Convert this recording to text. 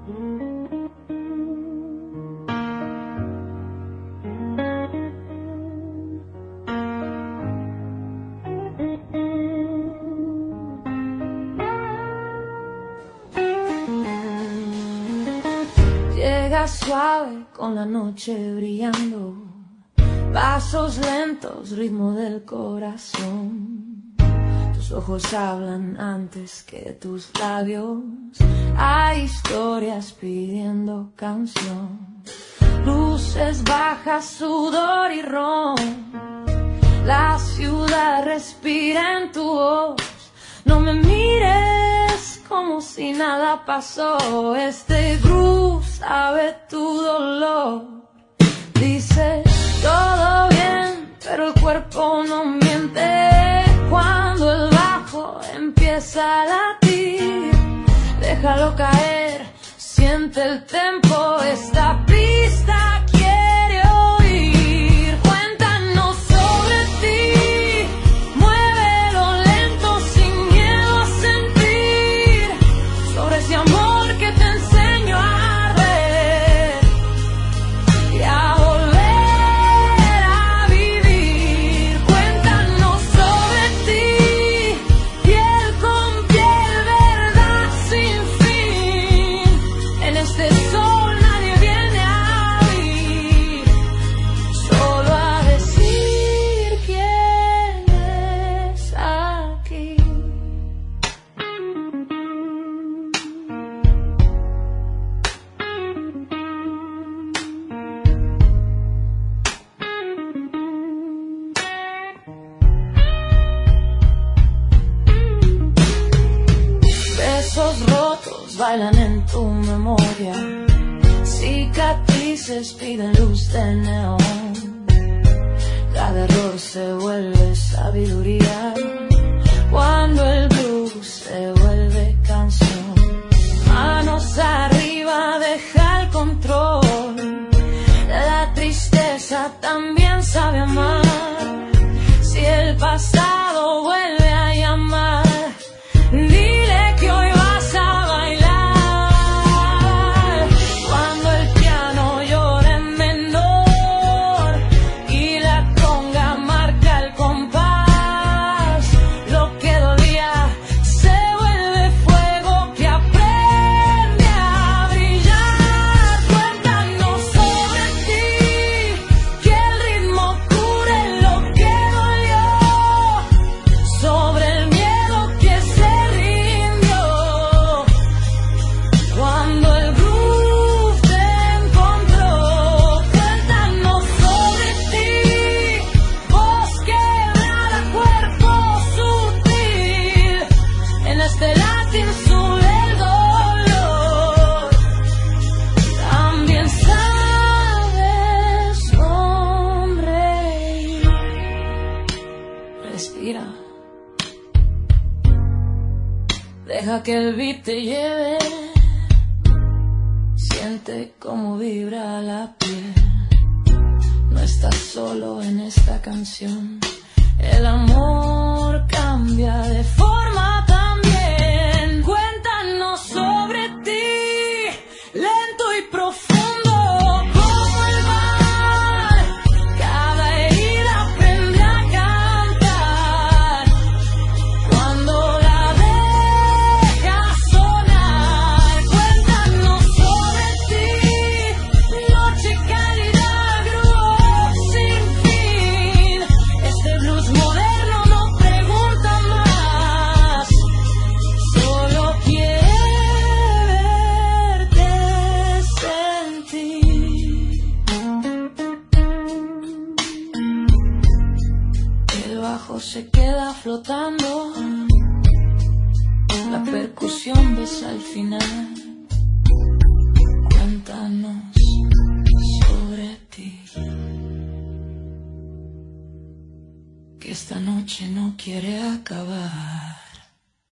Llega suave con la noche brillando, pasos lentos, ritmo del corazón. Tus ojos hablan antes que tus labios, hay historias pidiendo canción. Luces bajas, sudor y ron, la ciudad respira en tu voz. No me mires como si nada pasó, este groove sabe tu dolor. Dices todo bien, pero el cuerpo no miente. Cuando el bajo empieza a latir, déjalo caer, siente el tempo, esta pista quiere oír. Cuéntanos sobre ti, muévelo lento sin miedo a sentir, sobre ese amor que te enseño a arder y a volver a vivir. Cuéntanos sobre ti, piel con piel, verdad sin fin. En este sol nadie viene a vivir, solo a decir quién es aquí. Besos rotos bailan en tu memoria, cicatrices piden luz de neón. Cada error se vuelve sabiduría cuando el blues se vuelve canción. Manos arriba, deja el control, la tristeza también sabe amar. Si el pasado vuelve a llamar, dile que hoy vas a bailar. Cuando el piano llora en menor y la conga marca el compás, lo que dolía se vuelve fuego que aprende a brillar. Cuéntanos sobre ti, que el ritmo cure lo que dolió, sobre el miedo que se rindió. Cuando el groove te encontró, cuéntanos sobre ti, voz quebrada, cuerpo sutil, en este latín sur del dolor. También sabes sonreír. Respira, deja que el beat te lleve, siente cómo vibra la piel. No estás solo en esta canción, el amor cambia de forma también. Cuéntanos sobre ti, lento y profundo como el mar. Cada herida aprende a cantar cuando la dejas sonar. Cuéntanos sobre ti, noche cálida, groove sin fin. Este blues moderno no pregunta más, solo quiere verte sentir. El bajo se queda flotando, la percusión besa al final. Cuéntanos sobre ti, que esta noche no quiere acabar.